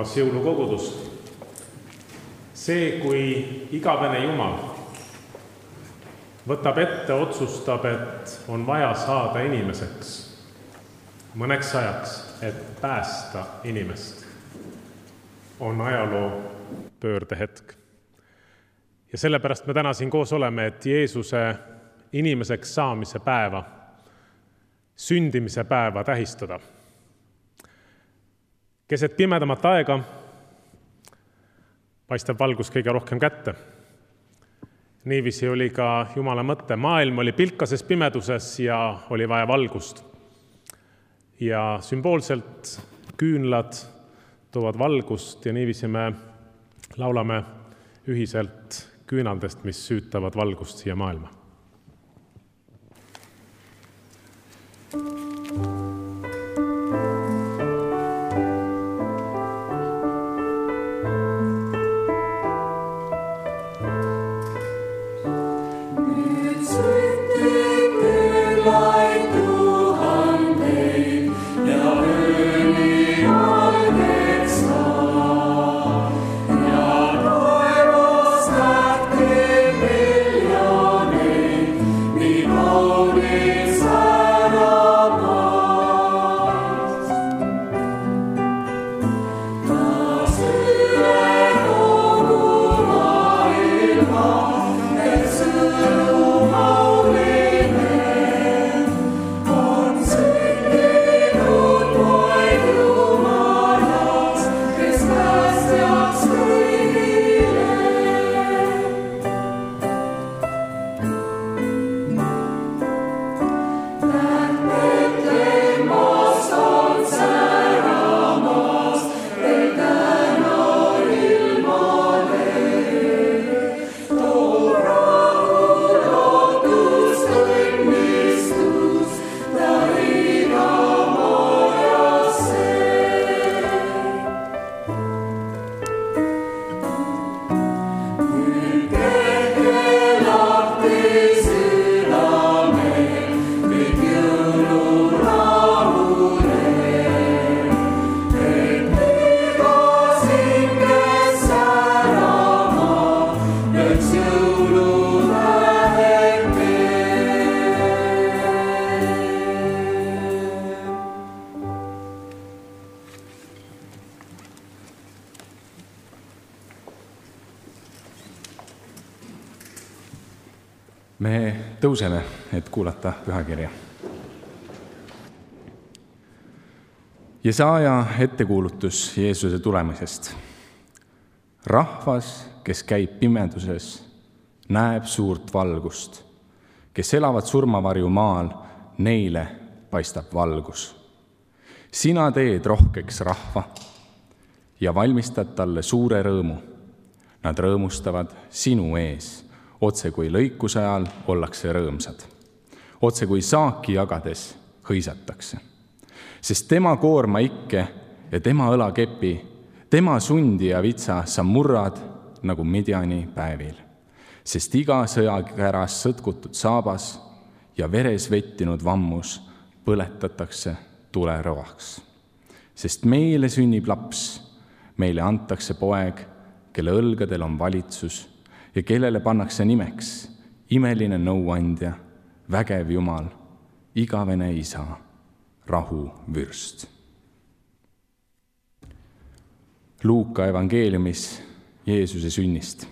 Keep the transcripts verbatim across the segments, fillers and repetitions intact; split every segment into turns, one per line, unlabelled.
kuulamas jõulukogudust. See, kui igavene Jumal võtab ette, otsustab, et on vaja saada inimeseks mõneks ajaks, et päästa inimest, on ajaloo pöördehetk. Ja sellepärast me täna siin koos oleme, et Jeesuse inimeseks saamise päeva, sündimise päeva tähistada. Keset pimedamat aega paistab valgus kõige rohkem kätte. Niiviisi oli ka Jumala mõte. Maailm oli pilkases pimeduses ja oli vaja valgust. Ja sümboolselt küünlad toovad valgust ja niiviisi me laulame ühiselt küünaldest, mis süütavad valgust siia maailma.
Me tõuseme, et kuulata pühakirja. Jesaja ettekuulutus Jeesuse tulemisest. Rahvas, kes käib pimeduses, näeb suurt valgust. Kes elavad surmavarju maal, neile paistab valgus. Sina teed rohkeks rahva ja valmistad talle suure rõõmu. Nad rõõmustavad sinu ees. Otse kui lõikuse ajal ollakse rõõmsad. Otse kui saaki jagades hõisatakse. Sest tema koorma ikke ja tema õlakepi, tema sundi ja vitsa sa murrad nagu Midjani päevil. Sest iga sõjakäras sõtkutud saabas ja veres vettinud vammus põletatakse tuleroaks. Sest meile sünnib laps, meile antakse poeg, kelle õlgadel on valitsus ja kellele pannakse nimeks imeline nõuandja, vägev Jumal, igavene isa, rahu vürst. Luuka evangeeliumis Jeesuse sünnist.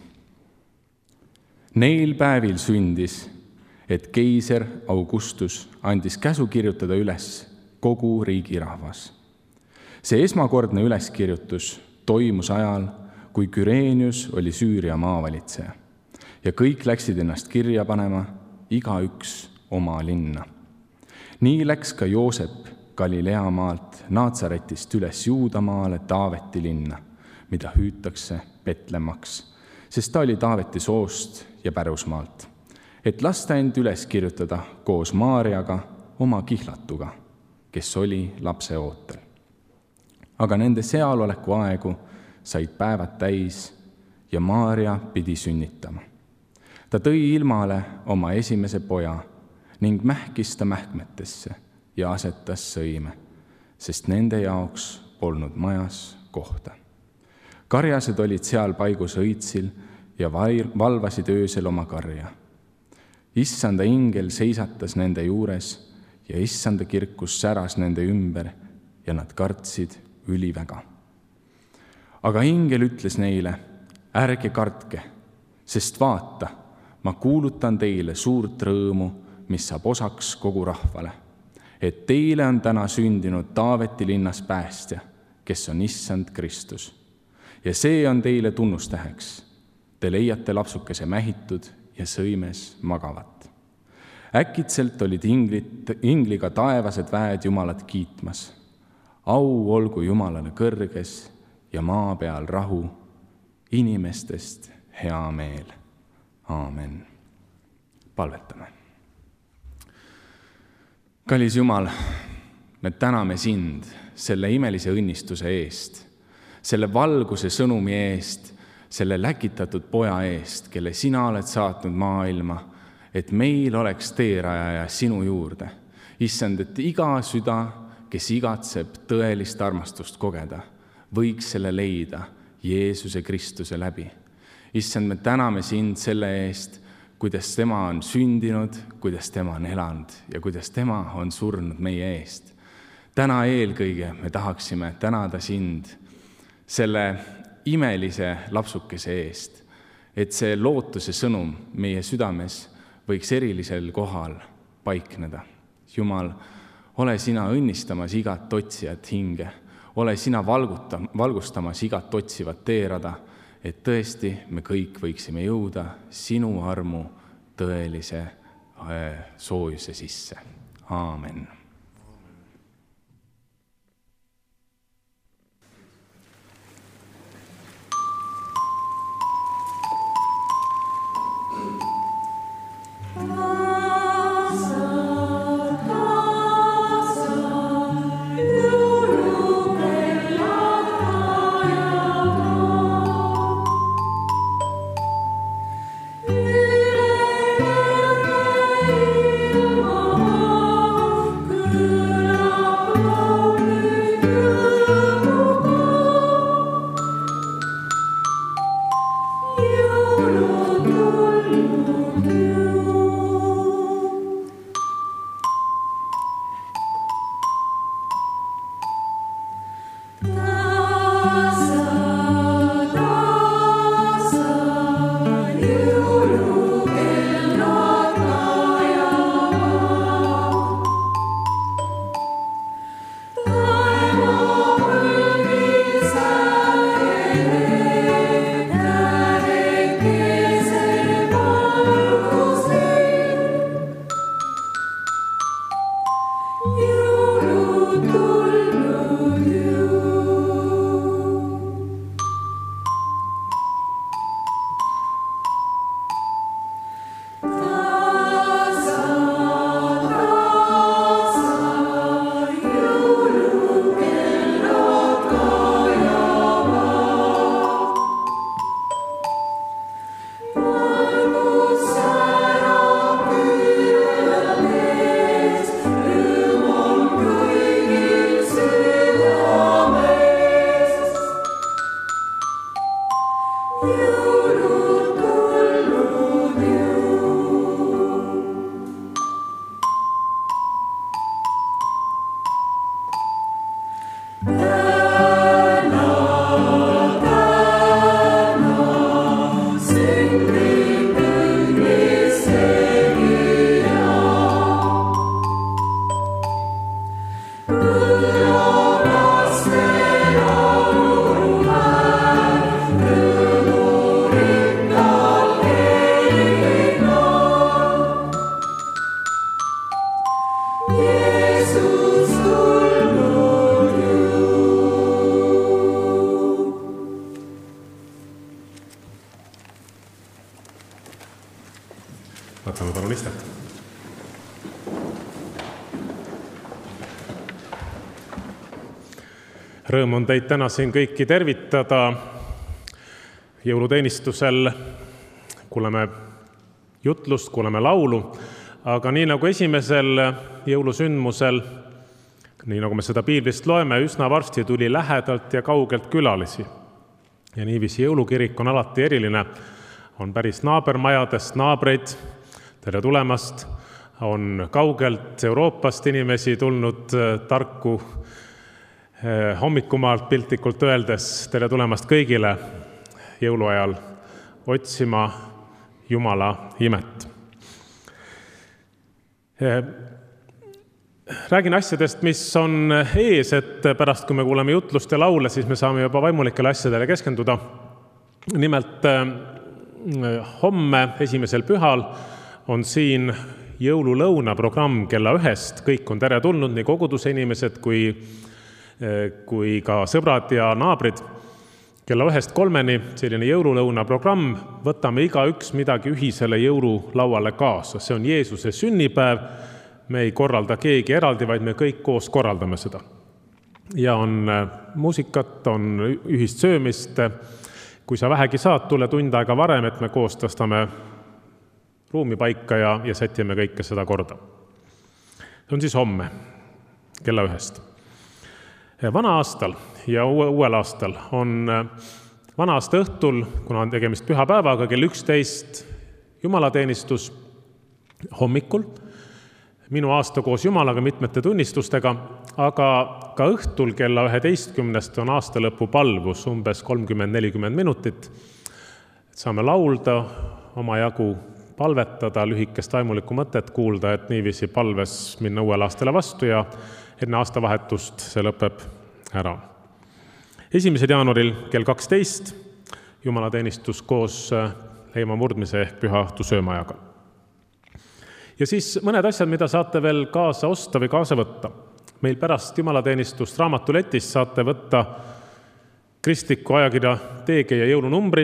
Neil päevil sündis, et keiser Augustus andis käsu kirjutada üles kogu riigi rahvas. See esmakordne üleskirjutus toimus ajal, kui Küreenius oli Süüria maavalitseja ja kõik läksid ennast kirja panema, igaüks oma linna. Nii läks ka Joosep Galilea maalt Naatsaretist üles Juudamaale Taaveti linna, mida hüütakse Betlemmaks, sest ta oli Taaveti soost ja pärusmaalt, et lasta end üles kirjutada koos Maariaga, oma kihlatuga, kes oli lapse ootel. Aga nende sealoleku aegu said päevad täis ja Maaria pidi sünnitama. Ta tõi ilmale oma esimese poja ning mähkis ta mähkmetesse ja asetas sõime, sest nende jaoks polnud majas kohta. Karjased olid seal paigus õitsil ja valvasid öösel oma karja. Issanda ingel seisatas nende juures ja issanda kirkus säras nende ümber ja nad kartsid üliväga. Aga ingel ütles neile, ärge kartke, sest vaata, ma kuulutan teile suurt rõõmu, mis saab osaks kogu rahvale, et teile on täna sündinud Taaveti linnas päästja, kes on issand Kristus. Ja see on teile tunnustäheks. Te leiate lapsukese mähitud ja sõimes magavat. Äkitselt olid inglit, ingliga taevased väed Jumalat kiitmas. Au olgu Jumalale kõrges ja maa peal rahu, inimestest hea meel. Aamen. Palvetame. Kallis Jumal, me täname sind selle imelise õnnistuse eest, selle valguse sõnumi eest, selle läkitatud poja eest, kelle sina oled saatnud maailma, et meil oleks teerajaja sinu juurde. Issand, et iga süda, kes igatseb tõelist armastust kogeda, võiks selle leida Jeesuse Kristuse läbi. Issand, me täname sind selle eest, kuidas tema on sündinud, kuidas tema on elanud ja kuidas tema on surnud meie eest. Täna eelkõige me tahaksime tänada sind selle imelise lapsukese eest, et see lootuse sõnum meie südames võiks erilisel kohal paikneda. Jumal, ole sina õnnistamas igat otsijat hinge, ole sina valguta, valgustamas igat otsivat teerada, et tõesti me kõik võiksime jõuda sinu armu tõelise soojuse sisse. Aamen.
Võtame palun istet. Rõõm on teid täna siin kõiki tervitada. Jõuluteenistusel kuuleme jutlust, kuuleme laulu, aga nii nagu esimesel jõulusündmusel, nii nagu me seda piiblist loeme, üsna varsti tuli lähedalt ja kaugelt külalisi. Ja niiviisi jõulukirik on alati eriline. On päris naabermajadest naabreid, tere tulemast. On kaugelt Euroopast inimesi tulnud tarku hommikumaalt piltlikult öeldes, tere tulemast kõigile jõuluajal otsima Jumala imet. Räägin asjadest, mis on ees, et pärast, kui me kuuleme jutlust ja laule, siis me saame juba vaimulikele asjadele keskenduda. Nimelt homme, esimesel pühal, on siin jõululõuna programm kella ühest. Kõik on tere tulnud, nii koguduse inimesed kui, kui ka sõbrad ja naabrid. Kella ühest kolmeni selline jõululõuna programm. Võtame iga üks midagi ühisele jõululauale kaasa. See on Jeesuse sünnipäev. Me ei korralda keegi eraldi, vaid me kõik koos korraldame seda. Ja on muusikat, on ühist söömist. Kui sa vähegi saad, tule tund aega varem, et me koos tõstame ruumi paika ja, ja sätime kõike seda korda. See on siis homme kella ühest. Vana aastal ja uuel aastal on vana aasta õhtul, kuna on tegemist pühapäevaga, kell üksteist jumalateenistus hommikul. Minu aasta koos Jumalaga mitmete tunnistustega, aga ka õhtul kella üheteistkümnest on aasta lõpu palvus umbes kolmkümmend nelikümmend minutit. Saame laulda, oma jagu palvetada, lühikest vaimulikku mõtet kuulda, et niiviisi palves minna uuel aastale vastu ja enne aastavahetust see lõpeb ära. esimesel jaanuaril kell kaksteist jumalateenistus koos leima murdmise ehk püha õhtu söömajaga. Ja siis mõned asjad, mida saate veel kaasa osta või kaasa võtta. Meil pärast jumalateenistust raamatuletist saate võtta kristliku ajakirja T G ja jõulunumbri.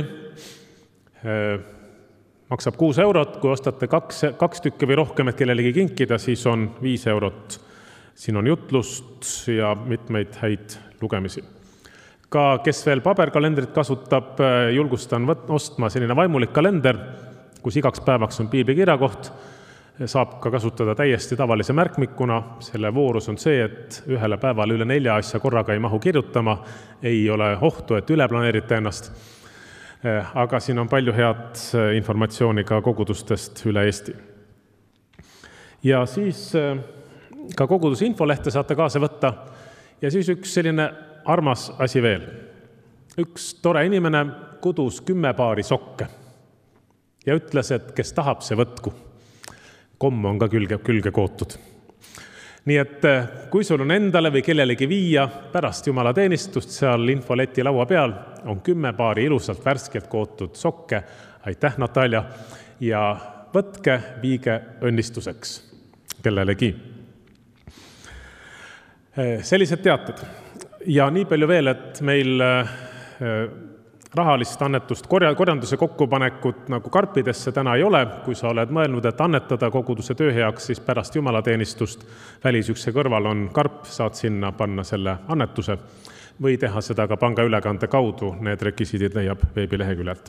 Maksab kuus eurot, kui ostate kaks, kaks tükki või rohkem, et kellelegi kinkida, siis on viis eurot. Siin on jutlust ja mitmeid häid lugemisi. Ka kes veel paberkalendrit kasutab, julgustan võt, ostma selline vaimulik kalender, kus igaks päevaks on piibli kirjakoht. Saab ka kasutada täiesti tavalise märkmikuna. Selle voorus on see, et ühele päevale üle nelja asja korraga ei mahu kirjutama. Ei ole ohtu, et üle planeerite ennast. Aga siin on palju head informatsiooni ka kogudustest üle Eesti. Ja siis ka koguduse infolehte saate kaasa võtta. Ja siis üks selline armas asi veel. Üks tore inimene kudus kümme paari sokke ja ütles, et kes tahab, see võtku. Komm on ka külge, külge kootud. Nii et kui sul on endale või kellelegi viia pärast jumalateenistust, seal infoleti laua peal on kümme paari ilusalt värskelt kootud sokke. Aitäh, Natalja! Ja võtke, viige õnnistuseks kellelegi. Sellised teated. Ja nii palju veel, et meil rahalist annetust korjanduse kokkupanekut nagu karpidesse täna ei ole. Kui sa oled mõelnud, et annetada koguduse töö heaks, siis pärast jumalateenistust välisükse kõrval on karp, saad sinna panna selle annetuse või teha seda ka panga ülekande kaudu. Need rekvisiidid leiab veebileheküljelt.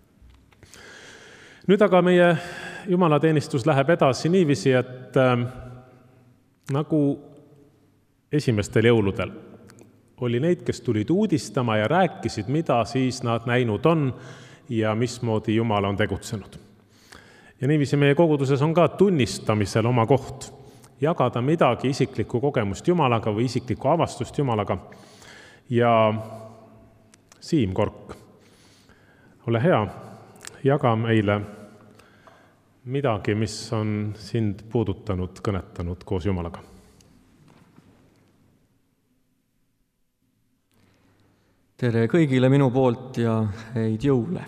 Nüüd aga meie jumalateenistus läheb edasi niiviisi, et äh, nagu esimestel jõuludel oli neid, kes tulid uudistama ja rääkisid, mida siis nad näinud on ja mismoodi Jumal on tegutsenud. Ja niiviisi meie koguduses on ka tunnistamisel oma koht. Jagada midagi isiklikku kogemust Jumalaga või isiklikku avastust Jumalaga. Ja Siim Kork, ole hea, jaga meile midagi, mis on sind puudutanud, kõnetanud koos Jumalaga.
Tere kõigile minu poolt ja häid jõule.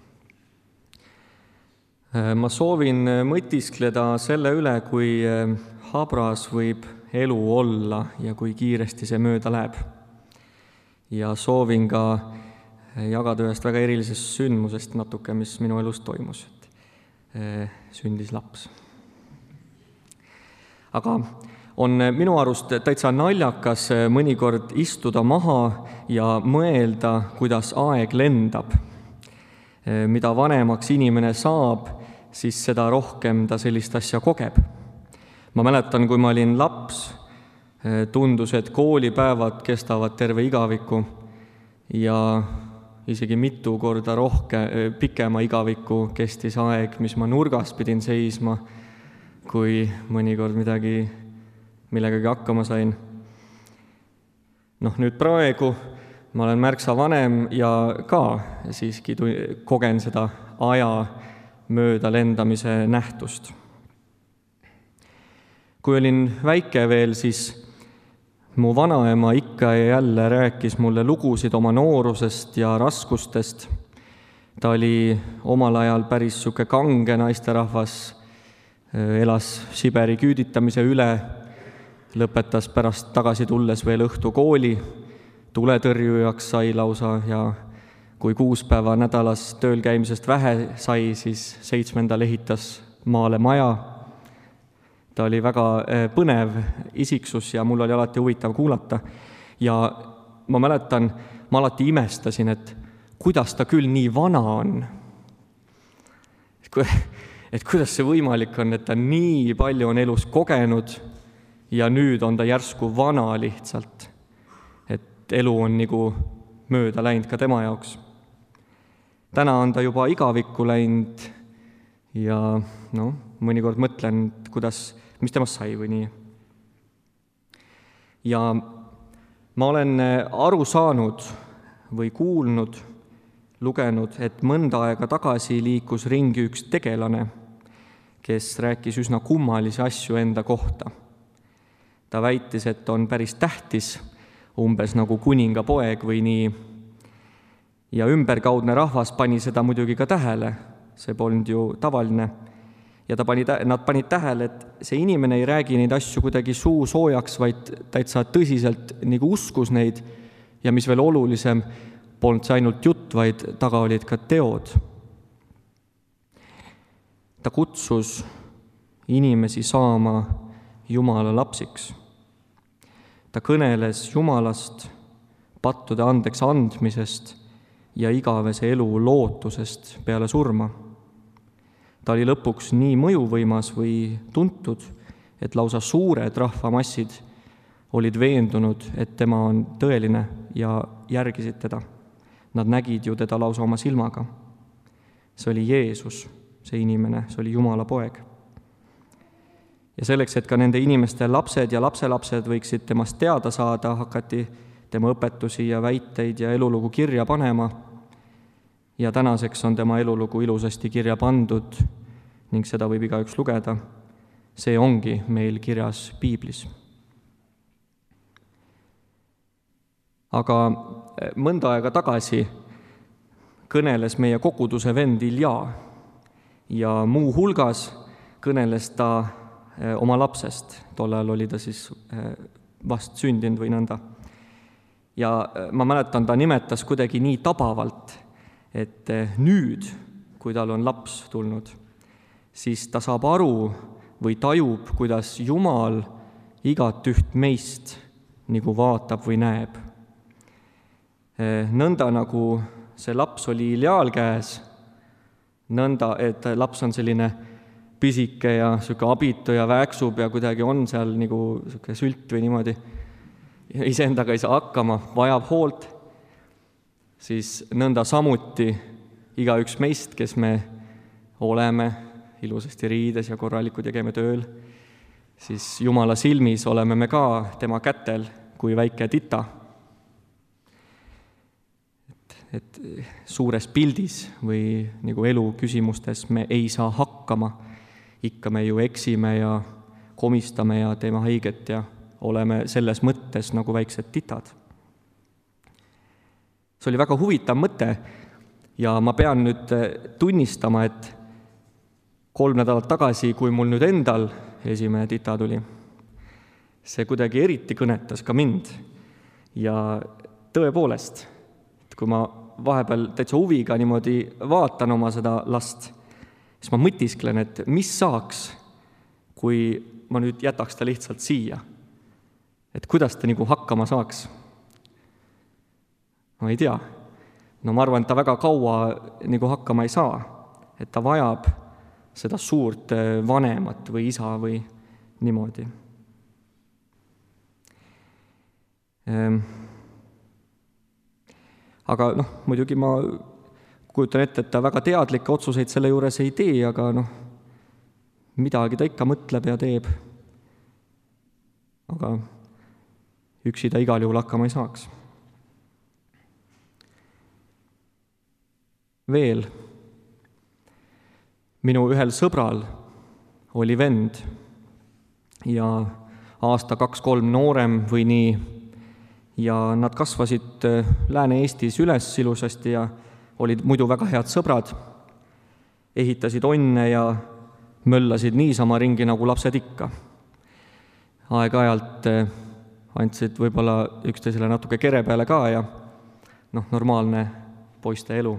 Ma soovin mõtiskleda selle üle, kui habras võib elu olla ja kui kiiresti see mööda läheb. Ja soovin ka jagada ühest väga erilisest sündmusest natuke, mis minu elus toimus. Sündis laps. Aga on minu arust täitsa naljakas mõnikord istuda maha ja mõelda, kuidas aeg lendab. Mida vanemaks inimene saab, siis seda rohkem ta sellist asja kogeb. Ma mäletan, kui ma olin laps, tundus, et koolipäevad kestavad terve igaviku ja isegi mitu korda rohke, pikema igaviku kestis aeg, mis ma nurgas pidin seisma, kui mõnikord midagi, millegagi hakkama sain. Noh, nüüd praegu ma olen märksa vanem ja ka siiski kogen seda aja mööda lendamise nähtust. Kui olin väike veel, siis mu vanaema ikka ja jälle rääkis mulle lugusid oma noorusest ja raskustest. Ta oli omal ajal päris siuke kange naisterahvas, elas Siberi küüditamise üle, lõpetas pärast tagasi tulles veel õhtu kooli, tuletõrjujaks sai lausa ja kui kuus päeva nädalas tööl käimisest vähe sai, siis seitsmendal ehitas maale maja. Ta oli väga põnev isiksus ja mul oli alati huvitav kuulata. Ja ma mäletan, ma alati imestasin, et kuidas ta küll nii vana on. Et kuidas see võimalik on, et ta nii palju on elus kogenud ja nüüd on ta järsku vana lihtsalt. Et elu on nagu mööda läinud ka tema jaoks. Täna on ta juba igavikku läinud ja no, mõnikord mõtlen, kuidas mis temast sai või nii. Ja ma olen aru saanud või kuulnud, lugenud, et mõnda aega tagasi liikus ringi üks tegelane, kes rääkis üsna kummalisi asju enda kohta. Ta väitis, et on päris tähtis, umbes nagu kuninga poeg või nii. Ja ümberkaudne rahvas pani seda muidugi ka tähele, see polnud ju tavaline. Ja ta pani, nad panid tähele, et see inimene ei räägi neid asju kuidagi suu soojaks, vaid täitsa tõsiselt nagu uskus neid ja mis veel olulisem, polnud see ainult jutt, vaid taga olid ka teod. Ta kutsus inimesi saama Jumala lapsiks. Ta kõneles Jumalast, pattude andeks andmisest ja igavese elu lootusest peale surma. Ta oli lõpuks nii mõjuvõimas või tuntud, et lausa suured rahvamassid olid veendunud, et tema on tõeline ja järgisid teda. Nad nägid ju teda lausa oma silmaga. See oli Jeesus, see inimene, see oli Jumala poeg. Ja selleks, et ka nende inimeste lapsed ja lapselapsed võiksid temast teada saada, hakati tema õpetusi ja väiteid ja elulugu kirja panema. Ja tänaseks on tema elulugu ilusasti kirja pandud ning seda võib igaüks lugeda. See ongi meil kirjas Piiblis. Aga mõnda aega tagasi kõneles meie koguduse vend Ilja ja muu hulgas kõneles ta oma lapsest. Tollal oli ta siis vast sündinud või nõnda. Ja ma mäletan, ta nimetas kuidagi nii tabavalt, et nüüd, kui tal on laps tulnud, siis ta saab aru või tajub, kuidas Jumal igat üht meist nagu vaatab või näeb. Nõnda nagu see laps oli Iljal käes, nõnda, et laps on selline pisike ja siuke abitu ja vääksub ja kuidagi on seal nagu siuke sült või niimoodi, iseendaga ei saa hakkama, vajab hoolt, siis nõnda samuti igaüks meist, kes me oleme ilusasti riides ja korralikud ja käime tööl, siis Jumala silmis oleme me ka tema kätel kui väike tita. Et, et suures pildis või nagu elu küsimustes me ei saa hakkama, ikka me ju eksime ja komistame ja teeme haiget ja oleme selles mõttes nagu väiksed titad. See oli väga huvitav mõte ja ma pean nüüd tunnistama, et kolm nädalat tagasi, kui mul nüüd endal esimene tita tuli, see kuidagi eriti kõnetas ka mind. Ja tõepoolest, et kui ma vahepeal täitsa huviga niimoodi vaatan oma seda last, siis ma mõtisklen, et mis saaks, kui ma nüüd jätaks ta lihtsalt siia. Et kuidas ta nagu hakkama saaks. Ma ei tea. No ma arvan, et ta väga kaua nagu hakkama ei saa, et ta vajab seda suurt vanemat või isa või niimoodi. aga noh, muidugi ma kujutan ette, et ta väga teadlikke otsuseid selle juures ei tee, aga noh, midagi ta ikka mõtleb ja teeb. Aga üksi ta igal juhul hakkama ei saaks. Veel, minu ühel sõbral oli vend ja aasta kaks-kolm noorem või nii, ja nad kasvasid Lääne-Eestis üles ilusasti ja olid muidu väga head sõbrad, ehitasid onne ja möllasid niisama ringi nagu lapsed ikka. Aeg-ajalt andsid võib-olla üksteisele natuke kere peale ka ja noh, normaalne poiste elu.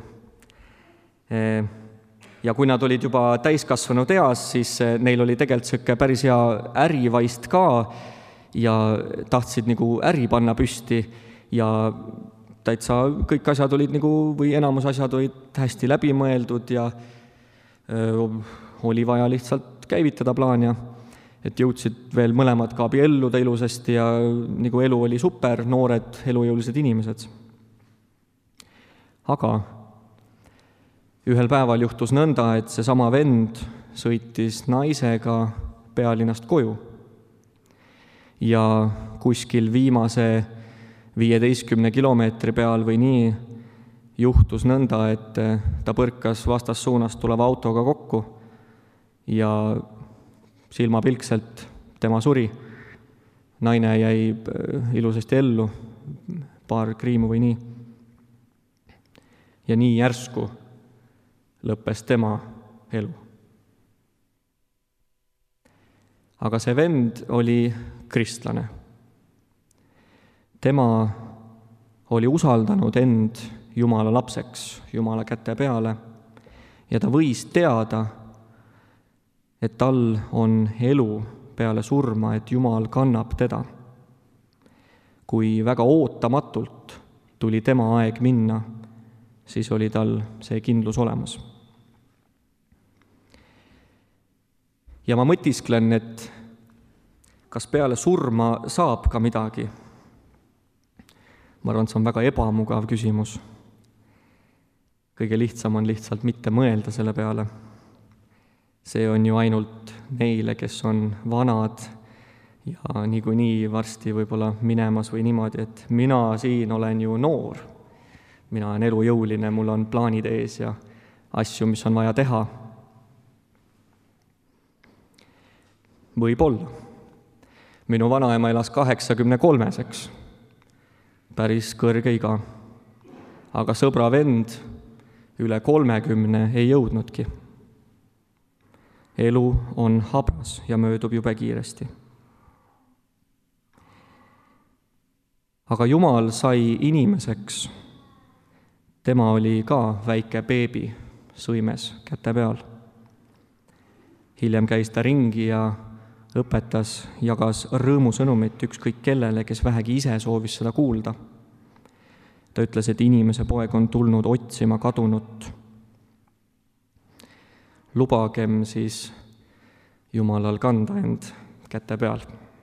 Ja kui nad olid juba täiskasvanud eas, siis neil oli tegelikult selline päris hea ärivaist ka ja tahtsid nagu äri panna püsti ja täitsa kõik asjad olid nagu, või enamus asjad olid hästi läbimõeldud ja öö, oli vaja lihtsalt käivitada plaan ja et jõudsid veel mõlemad ka abielluda ilusasti ja nagu elu oli super, noored elujõulised inimesed. Aga ühel päeval juhtus nõnda, et see sama vend sõitis naisega pealinnast koju. Ja kuskil viimase viieteistkümne kilomeetri peal või nii juhtus nõnda, et ta põrkas vastassuunast tuleva autoga kokku ja silmapilkselt tema suri. Naine jäi ilusasti ellu, paar kriimu või nii. Ja nii järsku lõppes tema elu. Aga see vend oli kristlane. Tema oli usaldanud end Jumala lapseks, Jumala käte peale ja ta võis teada, et tal on elu peale surma, et Jumal kannab teda. Kui väga ootamatult tuli tema aeg minna, siis oli tal see kindlus olemas. Ja ma mõtisklen, et kas peale surma saab ka midagi. Ma arvan, et see on väga ebamugav küsimus. Kõige lihtsam on lihtsalt mitte mõelda selle peale. See on ju ainult neile, kes on vanad ja niikuinii varsti võib-olla minemas või niimoodi, et mina siin olen ju noor. Mina olen elujõuline, mul on plaanid ees ja asju, mis on vaja teha. Võib-olla. Minu vanaema elas kaheksakümne kolmeseks. Päris kõrge iga. Aga sõbra vend üle kolmekümne ei jõudnudki. Elu on habras ja möödub jube kiiresti. Aga Jumal sai inimeseks. Tema oli ka väike beebi sõimes käte peal. Hiljem käis ta ringi ja õpetas, jagas rõõmusõnumit ükskõik kellele, kes vähegi ise soovis seda kuulda. Ta ütles, et inimese poeg on tulnud otsima kadunut. Lubagem siis Jumalal kanda end käte peal.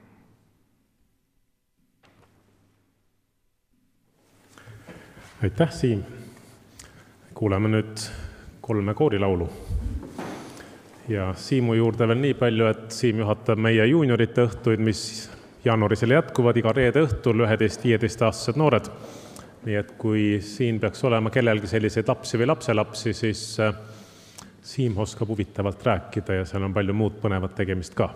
Aitäh, Siim! Kuuleme nüüd kolme koorilaulu. Ja Siimu juurde veel nii palju, et Siim juhatab meie juuniorite õhtuid, mis jaanuarisele jätkuvad iga reede õhtul üheteist-viieteist aastased noored. Nii et kui siin peaks olema kellelgi selliseid lapsi või lapselapsi, siis Siim oskab huvitavalt rääkida ja seal on palju muud põnevat tegemist ka.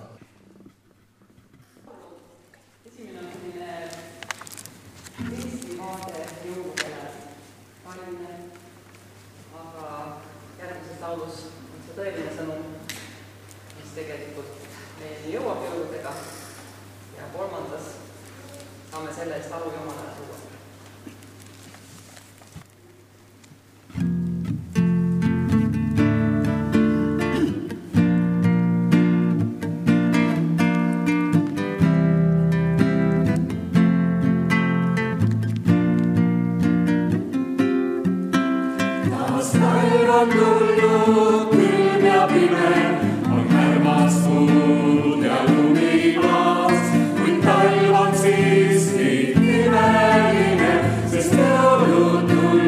Talv on siiski imeline, sest jõulud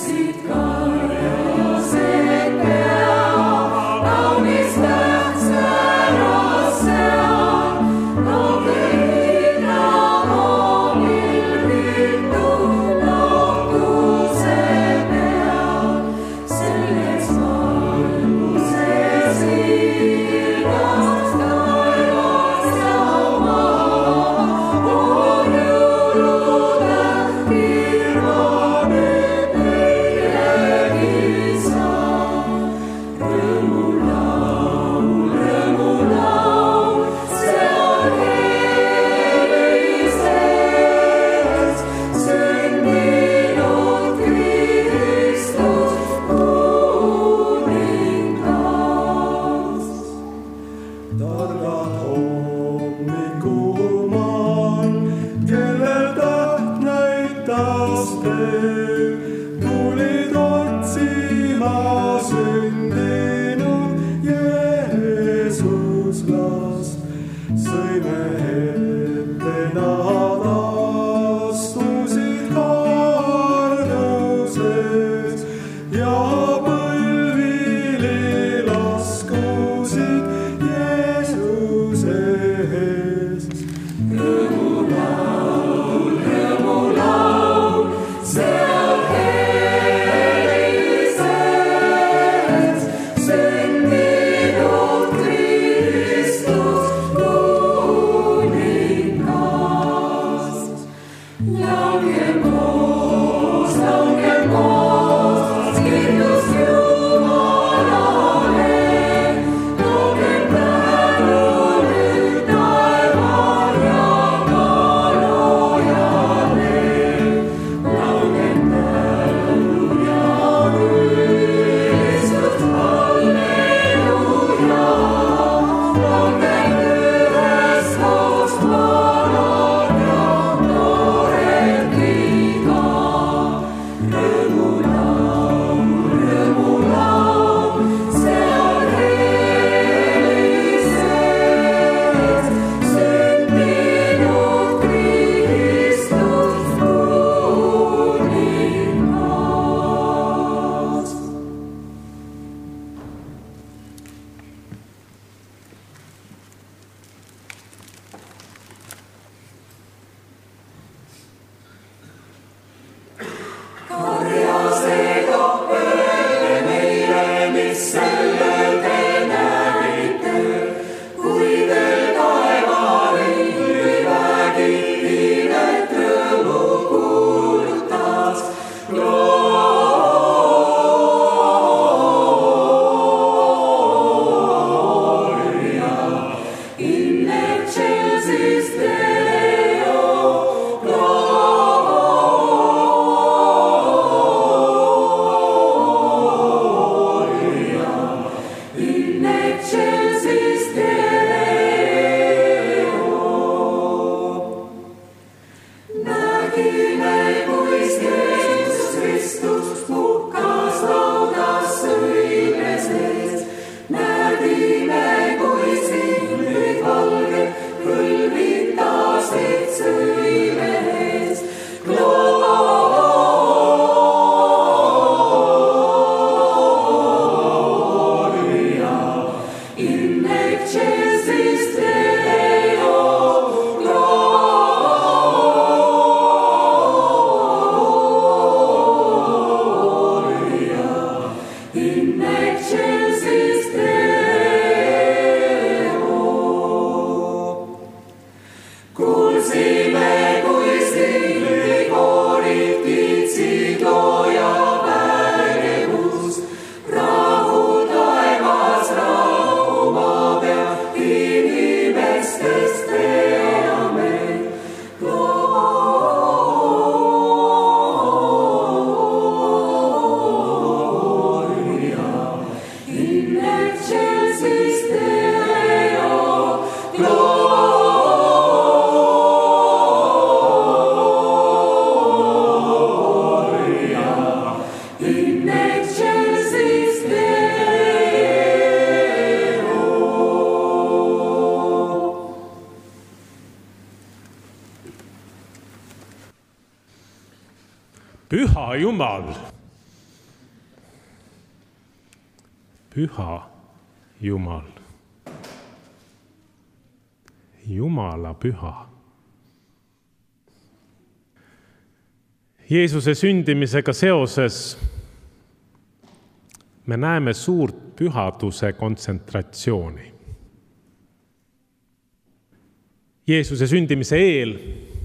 Püha Jumal, püha Jumal. Jumala püha. Jeesuse sündimisega seoses me näeme suurt pühaduse kontsentratsiooni. Jeesuse sündimise eel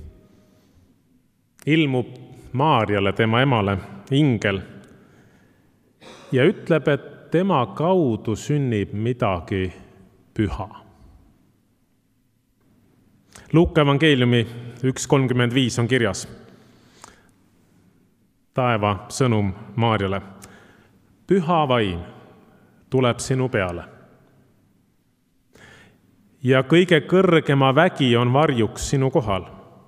ilmub Maarjale, tema emale, ingel ja ütleb, et tema kaudu sünnib midagi püha. Luuka evangeeliumi üks kolmkümmend viis on kirjas. Taeva sõnum Maarjale. Püha vaim tuleb sinu peale. Ja kõige kõrgema vägi on varjuks sinu kohal.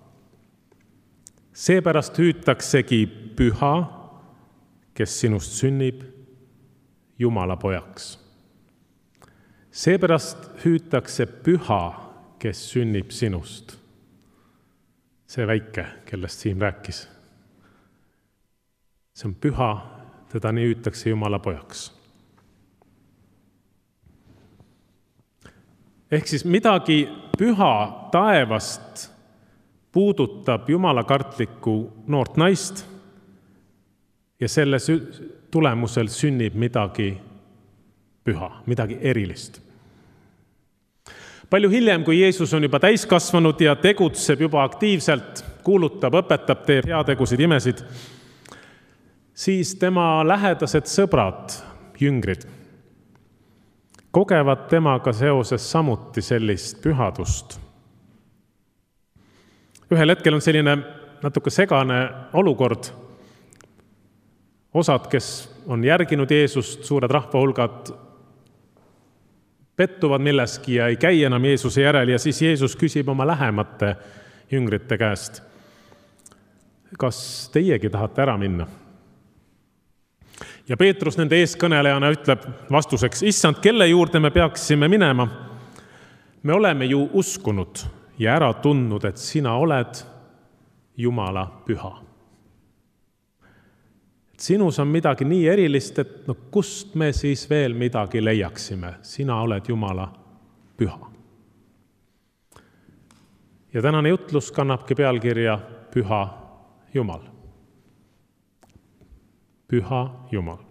Seepärast hüütaksegi püha, kes sinust sünnib, Jumala pojaks. Seepärast hüütakse püha, kes sünnib sinust. See väike, kellest Siim rääkis. See on püha, teda nii hüütakse Jumala pojaks. Ehk siis midagi püha taevast puudutab jumalakartlikku noort naist ja selle tulemusel sünnib midagi püha, midagi erilist. Palju hiljem, kui Jeesus on juba täiskasvanud ja tegutseb juba aktiivselt, kuulutab, õpetab, teeb heategusid, imesid, siis tema lähedased sõbrad, jüngrid, kogevad temaga seoses samuti sellist pühadust. Ühel hetkel on selline natuke segane olukord. Osad, kes on järginud Jeesust, suured rahvahulgad, pettuvad milleski ja ei käi enam Jeesuse järel ja siis Jeesus küsib oma lähemate jüngrite käest, kas teiegi tahate ära minna? Ja Peetrus nende eeskõnelejana ütleb vastuseks, issand, kelle juurde me peaksime minema? Me oleme ju uskunud ja ära tundnud, et sina oled Jumala püha. Et sinus on midagi nii erilist, et no kust me siis veel midagi leiaksime? Sina oled Jumala püha. Ja tänane jutlus kannabki pealkirja Püha Jumal. Püha Jumal.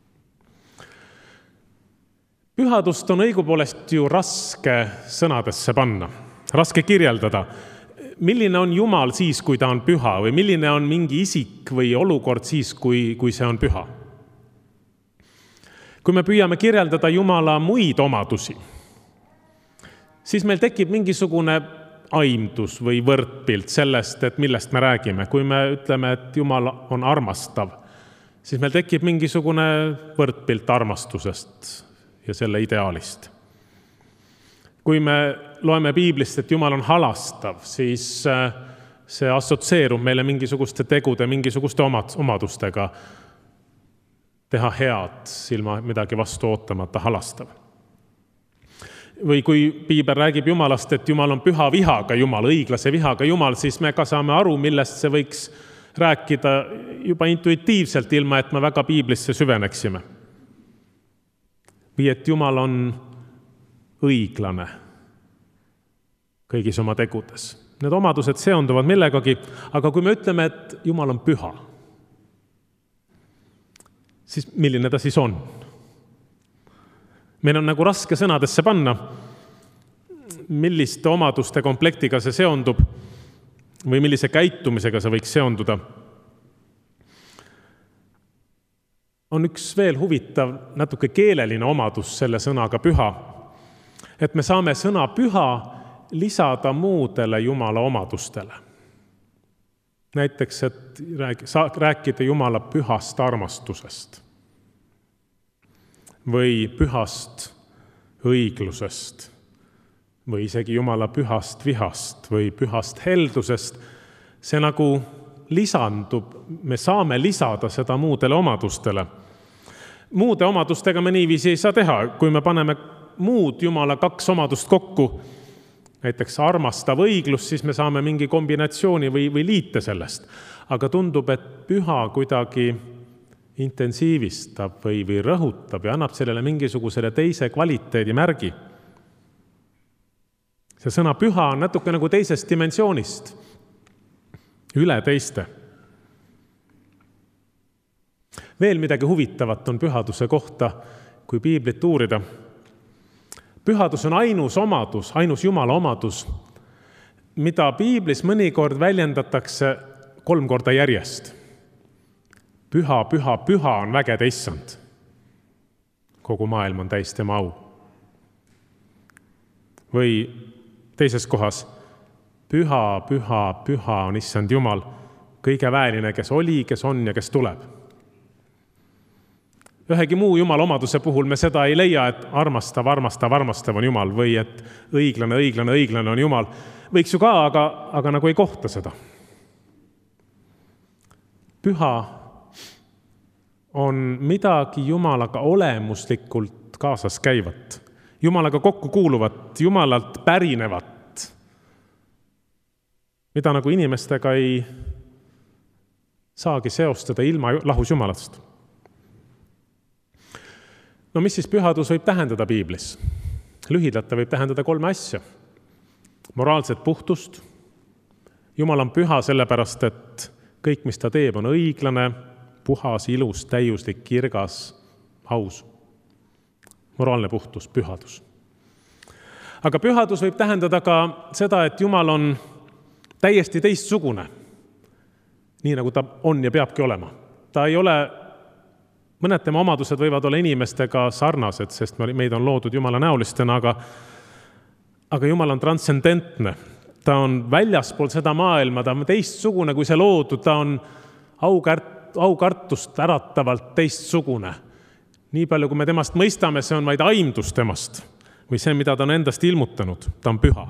Pühadust on õigupoolest ju raske sõnadesse panna, raske kirjeldada. Milline on Jumal siis, kui ta on püha või milline on mingi isik või olukord siis, kui, kui see on püha? Kui me püüame kirjeldada Jumala muid omadusi, siis meil tekib mingisugune aimdus või võrdpilt sellest, et millest me räägime. Kui me ütleme, et Jumal on armastav, siis meil tekib mingisugune võrdpilt armastusest ja selle ideaalist. Kui me loeme piiblist, et Jumal on halastav, siis see assotseerub meile mingisuguste tegude, mingisuguste omadustega. Teha head, ilma midagi vastu ootamata halastav. Või kui piibel räägib Jumalast, et Jumal on püha vihaga Jumal, õiglase vihaga Jumal, siis me ka saame aru, millest see võiks rääkida juba intuitiivselt, ilma et me väga piiblisse süveneksime. Või et Jumal on õiglane kõigis oma tegudes. Need omadused seonduvad millegagi, aga kui me ütleme, et Jumal on püha, siis milline ta siis on? Meil on nagu raske sõnadesse panna, milliste omaduste komplektiga see seondub või millise käitumisega see võiks seonduda. On üks veel huvitav, natuke keeleline omadus selle sõnaga püha, et me saame sõna püha lisada muudele Jumala omadustele. Näiteks, et rääkida Jumala pühast armastusest või pühast õiglusest või isegi Jumala pühast vihast või pühast heldusest. See nagu lisandub, me saame lisada seda muudele omadustele. Muude omadustega me niiviisi ei saa teha, kui me paneme muud Jumala kaks omadust kokku, näiteks armastav õiglus, siis me saame mingi kombinatsiooni või, või liite sellest. Aga tundub, et püha kuidagi intensiivistab või, või rõhutab ja annab sellele mingisugusele teise kvaliteedimärgi. See sõna püha on natuke nagu teisest dimensioonist, üle teiste. Veel midagi huvitavat on pühaduse kohta, kui piiblit uurida. Pühadus on ainus omadus, ainus Jumala omadus, mida piiblis mõnikord väljendatakse kolm korda järjest. Püha, püha, püha on vägede issand. Kogu maailm on täis tema au. Või teises kohas, püha, püha, püha on issand Jumal, kõige väeline, kes oli, kes on ja kes tuleb. Ühegi muu Jumala omaduse puhul me seda ei leia, et armastav, armastav, armastav on Jumal või et õiglane, õiglane, õiglane on Jumal. Võiks ju ka, aga, aga nagu ei kohta seda. Püha on midagi Jumalaga olemuslikult kaasas käivat, Jumalaga kokku kuuluvat, Jumalalt pärinevat, mida nagu inimestega ei saagi seostada ilma lahus Jumalast. No mis siis pühadus võib tähendada piiblis? Lühidalt ta võib tähendada kolme asja. Moraalset puhtust. Jumal on püha sellepärast, et kõik, mis ta teeb, on õiglane, puhas, ilus, täiuslik, kirgas, aus. Moraalne puhtus, pühadus. Aga pühadus võib tähendada ka seda, et Jumal on täiesti teistsugune, nii nagu ta on ja peabki olema. Ta ei ole Mõned tema omadused võivad olla inimestega sarnased, sest meid on loodud Jumala näolistena, aga, aga Jumal on transcendentne. Ta on väljaspool seda maailma, ta on teistsugune kui see loodud, ta on aukärt, aukartust äratavalt teistsugune. Nii palju, kui me temast mõistame, see on vaid aimdus temast või see, mida ta on endast ilmutanud. Ta on püha.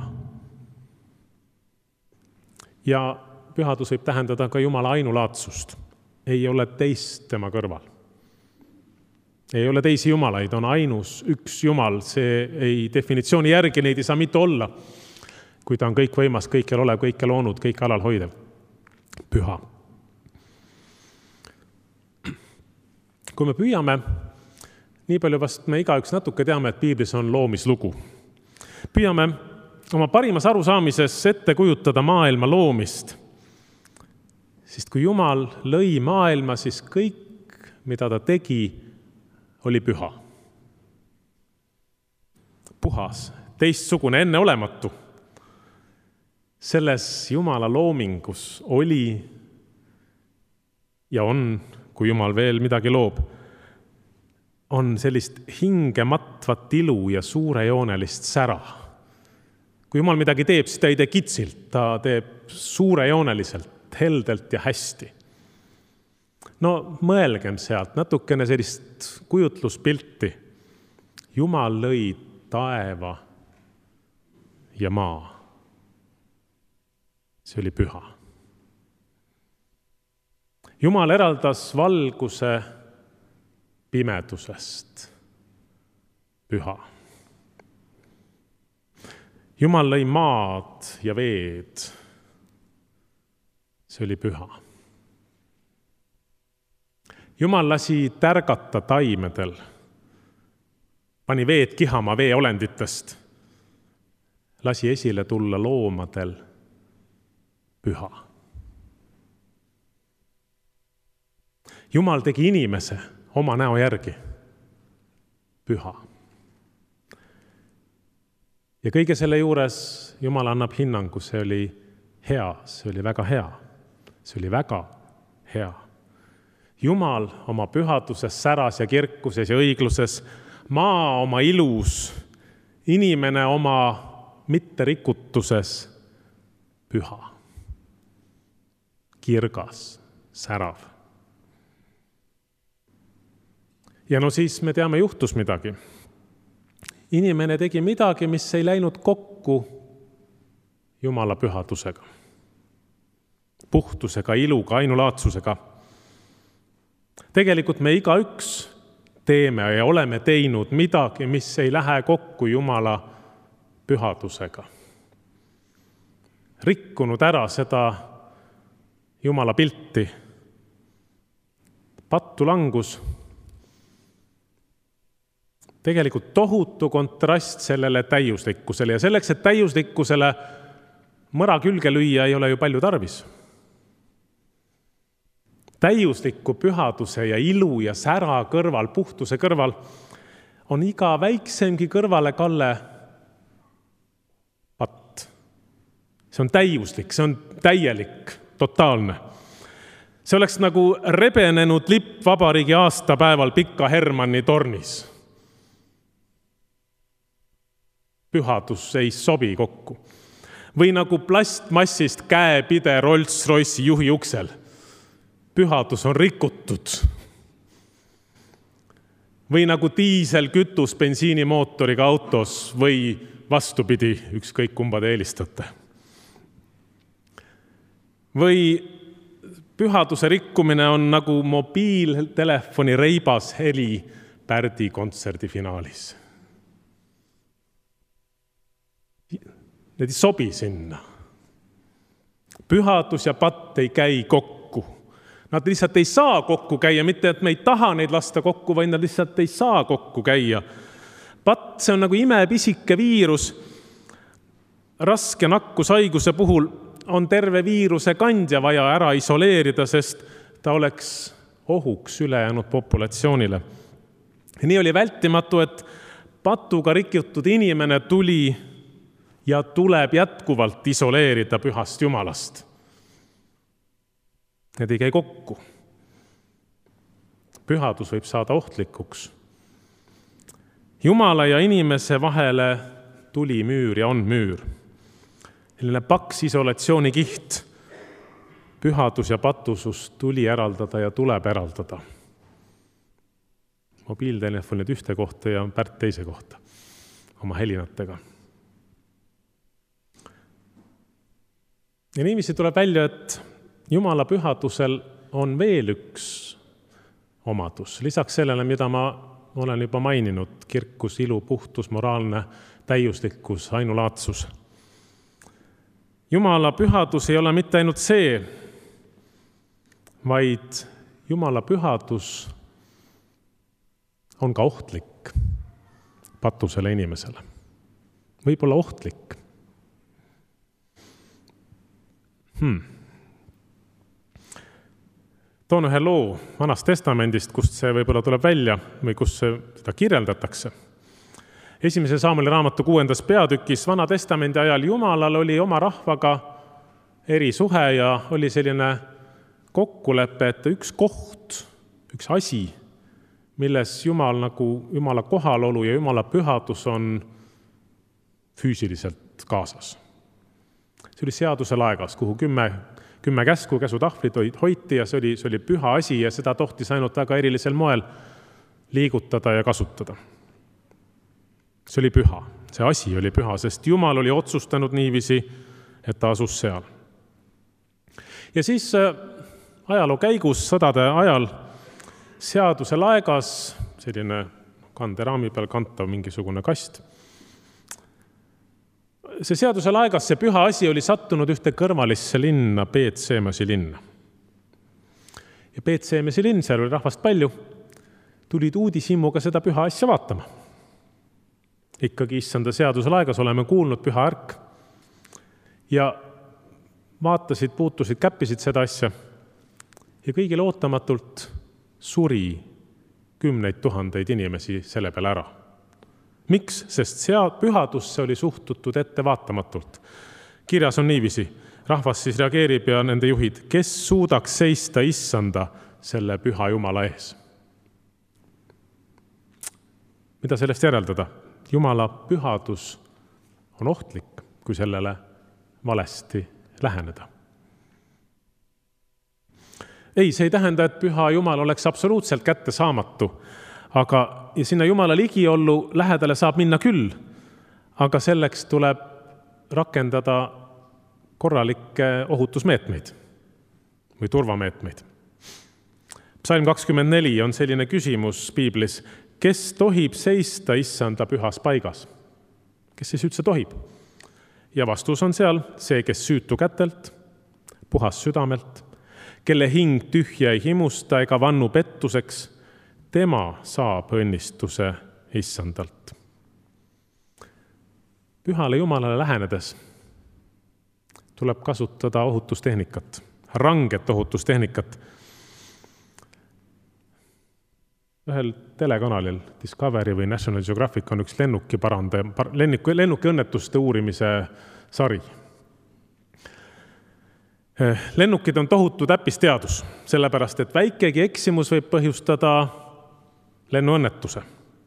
Ja pühadus võib tähendada ka Jumala ainulaatsust. Ei ole teist tema kõrval. Ei ole teisi jumalaid, on ainus üks Jumal, see ei definitsiooni järgi neid ei saa mitte olla, kui ta on kõik võimas, kõikjal olev, kõike loonud, kõik alal hoidev. Püha. Kui me püüame, nii palju vast me igaüks natuke teame, et piiblis on loomislugu. Püüame oma parimas arusaamises ette kujutada maailma loomist, sest kui Jumal lõi maailma, siis kõik, mida ta tegi, oli püha. Puhas, teistsugune, enneolematu. Selles Jumala loomingus oli ja on, kui Jumal veel midagi loob, on sellist hingematvat ilu ja suurejoonelist sära. Kui Jumal midagi teeb, siis ta ei tee kitsilt, ta teeb suurejooneliselt, heldelt ja hästi. No mõelgem sealt natukene sellist kujutluspilti. Jumal lõi taeva ja maa. See oli püha. Jumal eraldas valguse pimedusest. Püha. Jumal lõi maad ja veed. See oli püha. Jumal lasi tärgata taimedel, pani veed kihama veeolenditest, lasi esile tulla loomadel, püha. Jumal tegi inimese oma näo järgi, püha. Ja kõige selle juures Jumal annab hinnangu, see oli hea, see oli väga hea, see oli väga hea. Jumal oma pühaduses, säras ja kirkuses ja õigluses, maa oma ilus, inimene oma mitterikutuses, püha, kirgas, särav. Ja no siis me teame, juhtus midagi. Inimene tegi midagi, mis ei läinud kokku Jumala pühadusega, puhtusega, iluga, ainulaatsusega. Tegelikult me igaüks teeme ja oleme teinud midagi, mis ei lähe kokku Jumala pühadusega. Rikkunud ära seda Jumala pilti, pattu langus, tegelikult tohutu kontrast sellele täiuslikkusele ja selleks, et täiuslikkusele mõra külge lüüa, ei ole ju palju tarvis. Täiusliku pühaduse ja ilu ja sära kõrval, puhtuse kõrval on iga väiksemgi kõrvale kalle patt. See on täiuslik, see on täielik, totaalne. See oleks nagu rebenenud lipp vabariigi aastapäeval Pika Hermanni tornis. Pühadus ei sobi kokku. Või nagu plastmassist käepide Rolls-Royce'i juhi uksel. Pühadus on rikutud. Või nagu diiselkütus bensiinimootoriga autos või vastupidi, ükskõik kumba te eelistate. Või pühaduse rikkumine on nagu mobiiltelefoni reibas heli Pärdi kontserdi finaalis. Need ei sobi sinna. Pühadus ja patt ei käi kokku. Nad lihtsalt ei saa kokku käia, mitte et me ei taha neid lasta kokku, vaid nad lihtsalt ei saa kokku käia. Patt, see on nagu imepisike viirus. Raske nakkushaiguse puhul on terve viiruse kandja vaja ära isoleerida, sest ta oleks ohuks ülejäänud populatsioonile. Nii oli vältimatu, et patuga rikutud inimene tuli ja tuleb jätkuvalt isoleerida pühast Jumalast. Need ei käi kokku. Pühadus võib saada ohtlikuks. Jumala ja inimese vahele tuli müür ja on müür. Selline paks isolatsioonikiht. Pühadus ja patusus tuli eraldada ja tuleb eraldada. Mobiiltelefonid ühte kohta ja Pärt teise kohta oma helinatega. Ja niiviisi tuleb välja, et Jumala pühadusel on veel üks omadus. Lisaks sellele, mida ma olen juba maininud, kirkus, ilu, puhtus, moraalne täiuslikkus, ainulaadsus. Jumala pühadus ei ole mitte ainult see, vaid Jumala pühadus on ka ohtlik patusele inimesele. Võib-olla ohtlik. Hmm. Toon ühe loo Vanast Testamendist, kust see võib-olla tuleb välja või kus seda kirjeldatakse. Esimese Saamuli raamatu kuuendas peatükis Vana Testamendi ajal Jumalal oli oma rahvaga erisuhe ja oli selline kokkulepe, et üks koht, üks asi, milles Jumal nagu Jumala kohalolu ja Jumala pühadus on füüsiliselt kaasas. See oli seaduse laegas, kuhu kümme Kümme käsku, käsutahvlid hoiti ja see oli, see oli püha asi ja seda tohtis ainult väga erilisel moel liigutada ja kasutada. See oli püha. See asi oli püha, sest Jumal oli otsustanud niiviisi, et ta asus seal. Ja siis ajaloo käigus, sõdade ajal, seaduse laegas, selline kanderaami peal kantav mingisugune kast, see seaduse laegas, see püha asi oli sattunud ühte kõrvalisse linna, Beetsemesi linna. Ja Beetsemesi linn, seal oli rahvast palju, tulid uudishimuga seda püha asja vaatama. Ikkagi issanda seaduse laegas oleme kuulnud püha ärk ja vaatasid, puutusid, käppisid seda asja ja kõigil ootamatult suri kümneid tuhandeid inimesi selle peale ära. Miks? Sest sead pühadusse oli suhtutud ette vaatamatult. Kirjas on niiviisi, rahvas siis reageerib ja nende juhid, kes suudaks seista issanda selle püha Jumala ees. Mida sellest järeldada? Jumala pühadus on ohtlik, kui sellele valesti läheneda. Ei, see ei tähenda, et püha Jumal oleks absoluutselt kättesaamatu, aga ja sinna Jumala ligiollu lähedale saab minna küll, aga selleks tuleb rakendada korralikke ohutusmeetmeid või turvameetmeid. Psalm kakskümmend neli on selline küsimus piiblis, kes tohib seista issanda pühas paigas? Kes siis üldse tohib? Ja vastus on seal see, kes süütu kätelt, puhas südamelt, kelle hing tühja ei himusta ega vannu pettuseks, tema saab õnnistuse issandalt. Pühale Jumalale lähenedes tuleb kasutada ohutustehnikat, ranget ohutustehnikat. Ühel telekanalil, Discovery või National Geographic, on üks lennuki, paranda, lennuki, lennuki õnnetuste uurimise sari. Lennukid on tohutu täppisteadus, sellepärast et väikegi eksimus võib põhjustada lennuõnnetuse.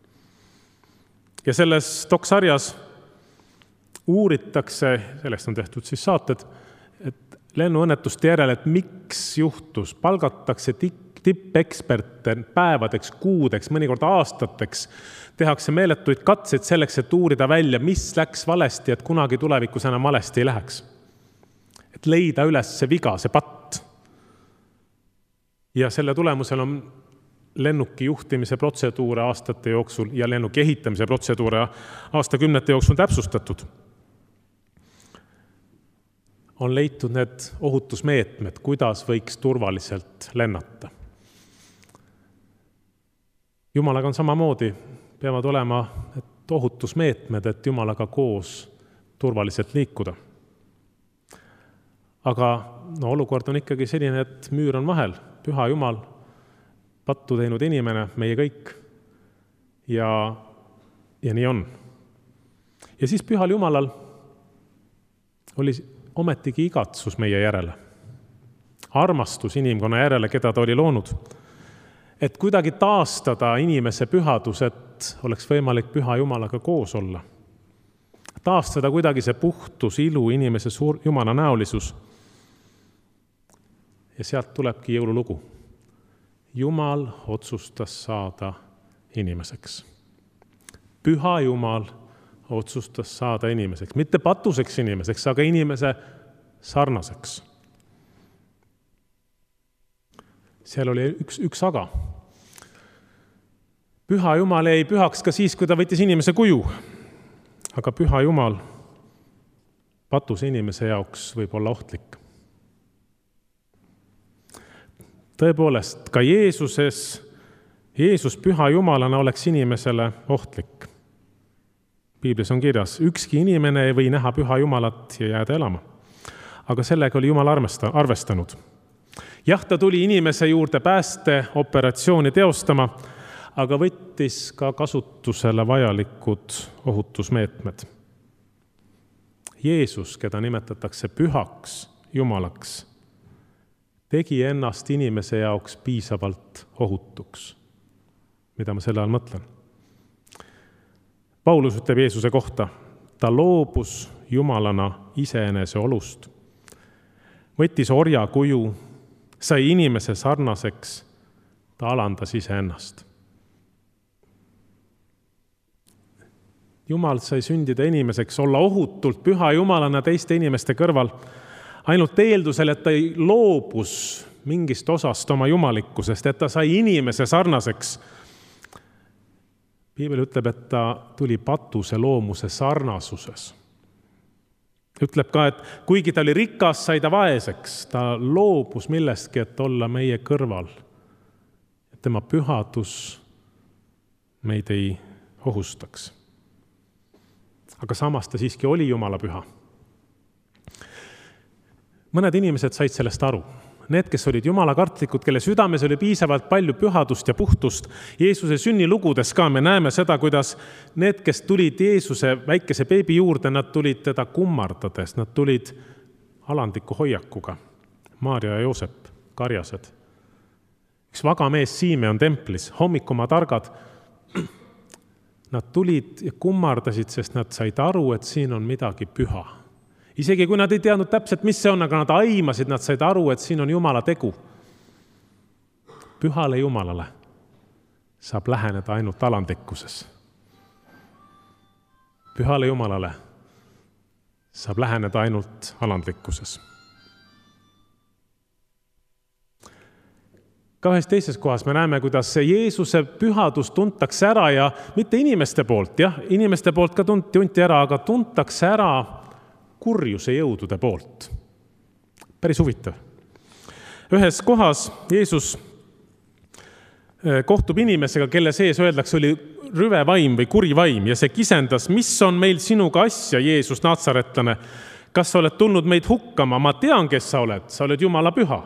Ja selles doksarjas uuritakse, sellest on tehtud siis saated, et lennuõnnetuste järel, et miks juhtus, palgatakse tippeksperte päevadeks, kuudeks, mõnikord aastateks, tehakse meeletuid katseid selleks, et uurida välja, mis läks valesti, et kunagi tulevikus enam valesti ei läheks. Et leida üles see viga, see patt. Ja selle tulemusel on lennuki juhtimise protseduure aastate jooksul ja lennuki ehitamise protseduure aastakümnete jooksul täpsustatud. On leitud need ohutusmeetmed, kuidas võiks turvaliselt lennata. Jumalaga on samamoodi, peavad olema et ohutusmeetmed, et Jumalaga koos turvaliselt liikuda. Aga no, olukord on ikkagi selline, et müür on vahel. Püha Jumal, pattu teinud inimene, meie kõik. Ja, ja nii on. Ja siis Pühal Jumalal oli ometigi igatsus meie järele. Armastus inimkonna järele, keda ta oli loonud. Et kuidagi taastada inimese pühadus, et oleks võimalik Püha Jumalaga koos olla. Taastada kuidagi see puhtus, ilu, inimese suur, Jumala näolisus. Ja sealt tulebki jõululugu. Jumal otsustas saada inimeseks. Püha Jumal otsustas saada inimeseks. Mitte patuseks inimeseks, aga inimese sarnaseks. Seal oli üks, üks aga. Püha Jumal ei pühaks ka siis, kui ta võttis inimese kuju. Aga Püha Jumal patuse inimese jaoks võib olla ohtlik. Tõepoolest, ka Jeesuses, Jeesus Püha Jumalana oleks inimesele ohtlik. Piiblis on kirjas, ükski inimene ei või näha Püha Jumalat ja jääda elama. Aga sellega oli Jumal arvestanud. Jah, ta tuli inimese juurde pääste operatsiooni teostama, aga võttis ka kasutusele vajalikud ohutusmeetmed. Jeesus, keda nimetatakse pühaks Jumalaks, tegi ennast inimese jaoks piisavalt ohutuks. Mida ma selle all mõtlen? Paulus ütleb Jeesuse kohta, ta loobus Jumalana iseenese olust, võttis orja kuju, sai inimese sarnaseks, ta alandas iseennast. Jumal sai sündida inimeseks, olla ohutult püha Jumalana teiste inimeste kõrval, ainult eeldusel, et ta ei loobus mingist osast oma jumalikkusest, et ta sai inimese sarnaseks. Piibel ütleb, et ta tuli patuse loomuse sarnasuses. Ütleb ka, et kuigi ta oli rikas, sai ta vaeseks, ta loobus millestki, et olla meie kõrval. Et tema pühadus meid ei ohustaks. Aga samas ta siiski oli Jumala püha. Mõned inimesed said sellest aru. Need, kes olid Jumala kartlikud, kelle südames oli piisavalt palju pühadust ja puhtust. Jeesuse sünnilugudes ka me näeme seda, kuidas need, kes tulid Jeesuse väikese beebi juurde, nad tulid teda kummardades, nad tulid alandliku hoiakuga. Maarja ja Joosep, karjased. Üks vaga mees Siimeon templis, hommikuma targad. Nad tulid ja kummardasid, sest nad said aru, et siin on midagi püha. Isegi kui nad ei teadnud täpselt, mis see on, aga nad aimasid, nad said aru, et siin on Jumala tegu. Pühale Jumalale saab läheneda ainult alandlikkuses. Pühale Jumalale saab läheneda ainult alandlikkuses. Ka ühes teises kohas me näeme, kuidas see Jeesuse pühadus tuntakse ära ja mitte inimeste poolt, jah, inimeste poolt ka tunti, tunti ära, aga tuntakse ära kurjuse jõudude poolt. Päris huvitav. Ühes kohas Jeesus kohtub inimesega, kelle sees öeldakse oli rüve vaim või kuri vaim ja see kisendas, mis on meil sinuga asja, Jeesus Natsaretlane, kas sa oled tulnud meid hukkama, ma tean, kes sa oled, sa oled Jumala püha.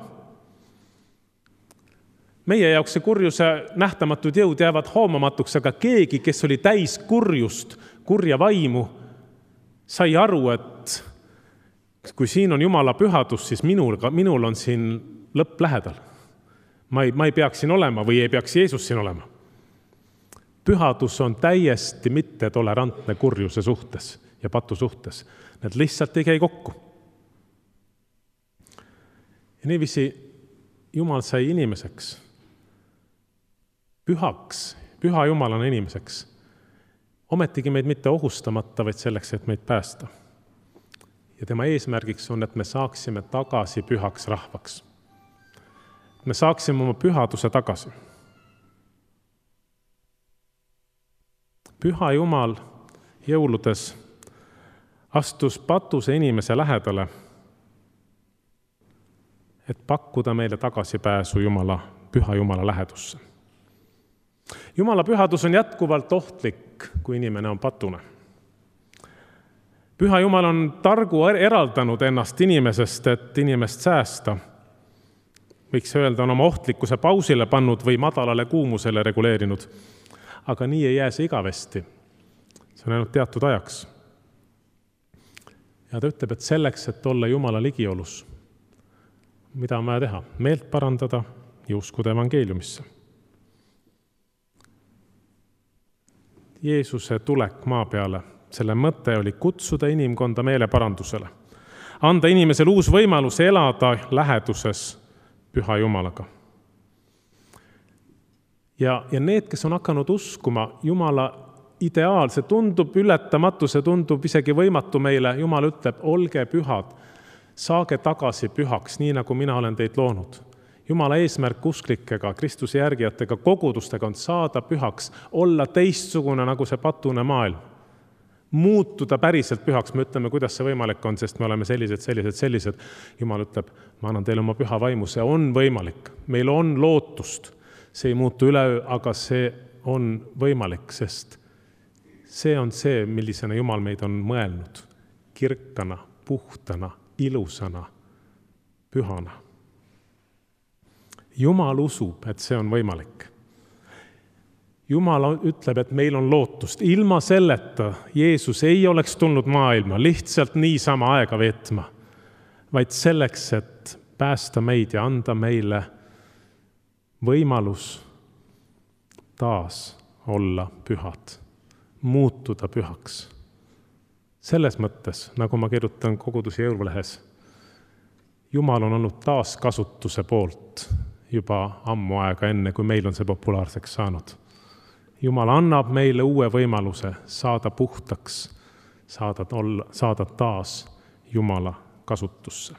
Meie jaoks see kurjuse nähtamatud jõud jäävad hoomamatuks, aga keegi, kes oli täis kurjust, kurja vaimu, sai aru, et kui siin on Jumala pühadus, siis minul, minul on siin lõpp lähedal. Ma ei, ma ei peaks siin olema või ei peaks Jeesus siin olema. Pühadus on täiesti mitte tolerantne kurjuse suhtes ja patu suhtes. Need lihtsalt ei käi kokku. Ja niiviisi Jumal sai inimeseks, pühaks, püha Jumalana inimeseks. Ometigi meid mitte ohustamata, vaid selleks, et meid päästa. Ja tema eesmärgiks on, et me saaksime tagasi pühaks rahvaks. Me saaksime oma pühaduse tagasi. Püha Jumal jõuludes astus patuse inimese lähedale, et pakkuda meile tagasipääsu Jumala, püha Jumala lähedusse. Jumala pühadus on jätkuvalt ohtlik, kui inimene on patune. Püha Jumal on targu eraldanud ennast inimesest, et inimest säästa. Võiks öelda, on oma ohtlikkuse pausile pannud või madalale kuumusele reguleerinud. Aga nii ei jää see igavesti. See on ainult teatud ajaks. Ja ta ütleb, et selleks, et olla Jumala ligiolus, mida on vaja teha? Meelt parandada ja uskuda evangeeliumisse. Jeesuse tulek maa peale, selle mõte oli kutsuda inimkonda meeleparandusele. Anda inimesele uus võimalus elada läheduses püha Jumalaga. Ja, ja need, kes on hakanud uskuma Jumala ideaal, see tundub ületamatu, see tundub isegi võimatu meile. Jumal ütleb, olge pühad, saage tagasi pühaks, nii nagu mina olen teid loonud. Jumala eesmärk usklikega, Kristuse järgijatega, kogudustega on saada pühaks, olla teistsugune nagu see patune maailm. Muutuda päriselt pühaks, me ütleme, kuidas see võimalik on, sest me oleme sellised, sellised, sellised. Jumal ütleb, ma annan teile oma püha vaimu, see on võimalik. Meil on lootust, see ei muutu üleöö, aga see on võimalik, sest see on see, millisena Jumal meid on mõelnud. Kirkana, puhtana, ilusana, pühana. Jumal usub, et see on võimalik. Jumal ütleb, et meil on lootust. Ilma selleta Jeesus ei oleks tulnud maailma lihtsalt niisama aega veetma, vaid selleks, et päästa meid ja anda meile võimalus taas olla pühad, muutuda pühaks. Selles mõttes, nagu ma kirjutan koguduse jõululehes, Jumal on olnud taas kasutuse poolt juba ammu aega enne, kui meil on see populaarseks saanud. Jumal annab meile uue võimaluse saada puhtaks, saada, olla, saada taas Jumala kasutusse.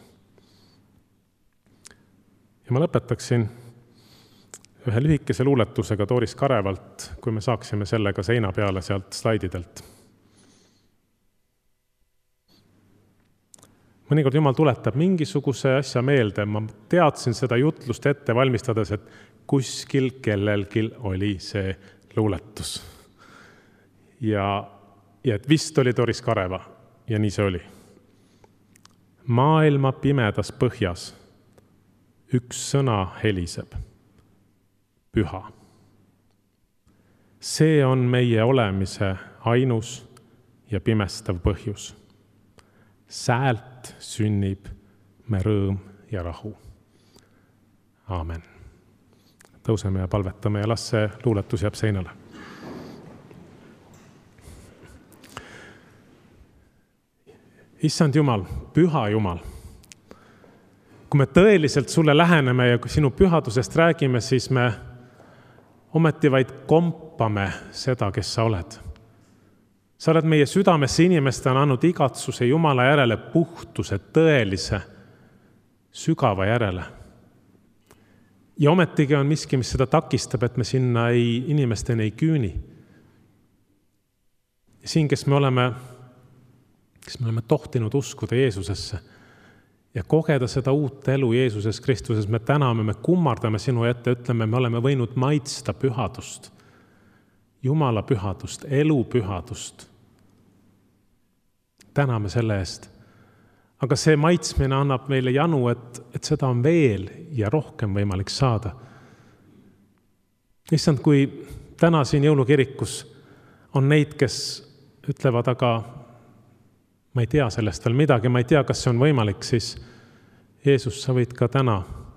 Ja ma lõpetaksin ühe lühikese luuletusega Doris Karevalt, kui me saaksime sellega seina peale sealt slaididelt. Mõnikord Jumal tuletab mingisuguse asja meelde. Ma teadsin seda jutlust ette valmistades, et kuskil kellelgi oli see luuletus. Ja, ja et vist oli Doris Kareva ja nii see oli. Maailma pimedas põhjas üks sõna heliseb. Püha. See on meie olemise ainus ja pimestav põhjus. Säält sünnib me rõõm ja rahu. Aamen. Tõuseme ja palvetame ja las see luuletus jääb seinale. Issand Jumal, püha Jumal, kui me tõeliselt sulle läheneme ja kui sinu pühadusest räägime, siis me ometi vaid kompame seda, kes sa oled. Sa oled meie südamesse inimestena andnud igatsuse Jumala järele, puhtuse, tõelise, sügava järele. Ja ometigi on miski, mis seda takistab, et me sinna ei, inimesteni ei küüni. Ja siin, kes me oleme, kes me oleme tohtinud uskuda Jeesusesse ja kogeda seda uut elu Jeesuses Kristuses. Me täname, me kummardame sinu ette, ütleme, me oleme võinud maitsta pühadust, Jumala pühadust, elu pühadust. Täname selle eest. Aga see maitsmine annab meile janu, et, et seda on veel ja rohkem võimalik saada. Issand, kui täna siin jõulukirikus on neid, kes ütlevad, aga ma ei tea sellest veel midagi, ma ei tea, kas see on võimalik, siis Jeesus, sa võid ka täna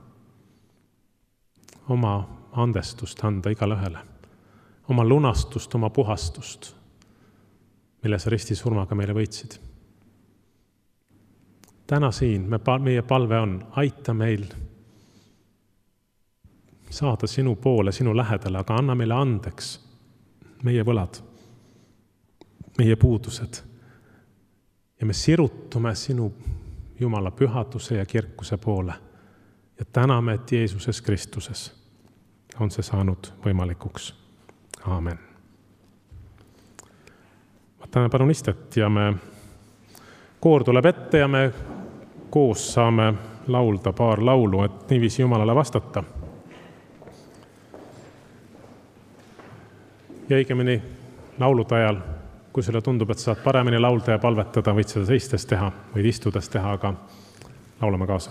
oma andestust anda igale ühele, oma lunastust, oma puhastust, mille sa ristisurmaga meile võitsid. Täna siin me, meie palve on, aita meil saada sinu poole, sinu lähedale, aga anna meile andeks meie võlad, meie puudused. Ja me sirutume sinu Jumala pühaduse ja kirkuse poole ja täname, et Jeesuses Kristuses on see saanud võimalikuks. Aamen. Võtame palun istet ja me koor tuleb ette ja me koos saame laulda paar laulu, et niiviisi Jumalale vastata. Ja õigemini laulude ajal, kui sulle tundub, et saad paremini laulda ja palvetada, võid seda seistes teha, võid istudes teha, aga laulame kaasa.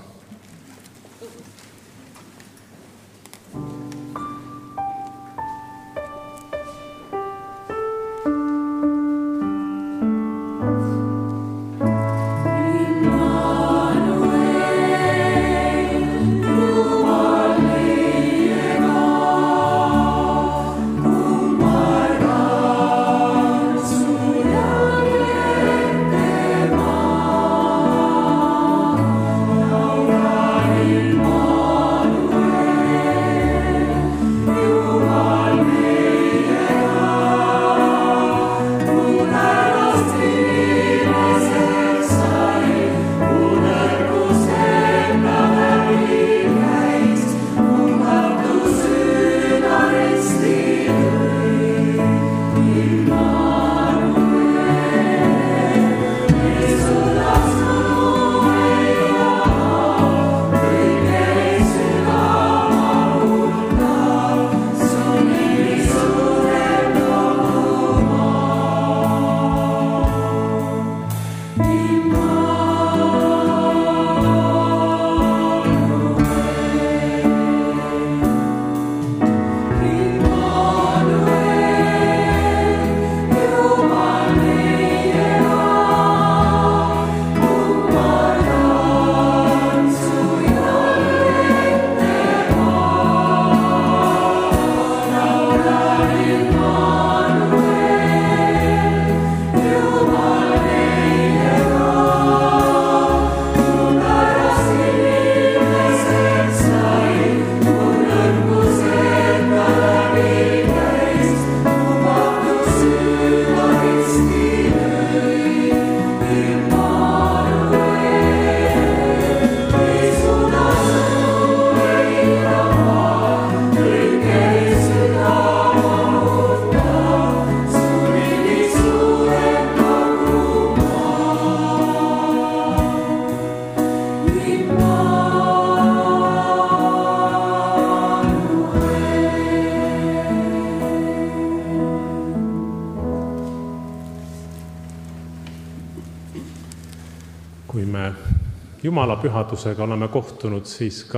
Jumala pühadusega oleme kohtunud, siis ka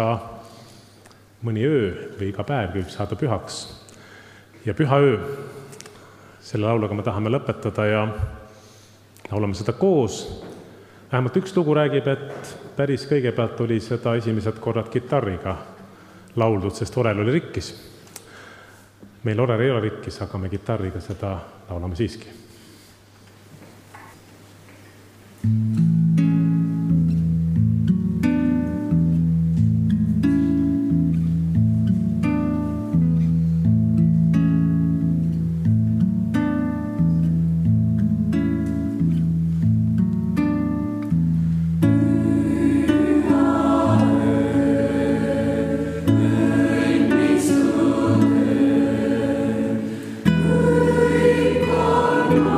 mõni öö või iga päev võib saada pühaks. Ja püha öö, selle lauluga me tahame lõpetada ja laulame seda koos. Vähemalt üks lugu räägib, et päris kõigepealt oli seda esimesed korrad kitarriga lauldud, sest orel oli rikkis. Meil orel ei ole rikkis, aga me kitarriga seda laulame siiski.
Thank you.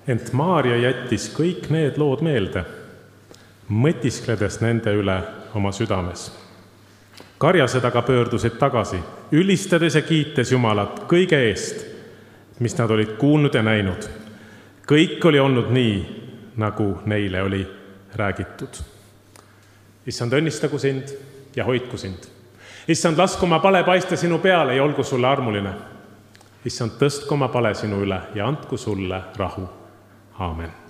Ent Maarja jättis kõik need lood meelde, mõtiskledes nende üle oma südames. Karjased aga pöördusid tagasi, ülistades ja kiites Jumalat kõige eest, mis nad olid kuulnud ja näinud. Kõik oli olnud nii, nagu neile oli räägitud. Issand, õnnistagu sind ja hoidku sind. Issand, lasku oma pale paista sinu peale ja olgu sulle armuline. Issand, tõstku oma pale sinu üle ja andku sulle rahu. Aamen.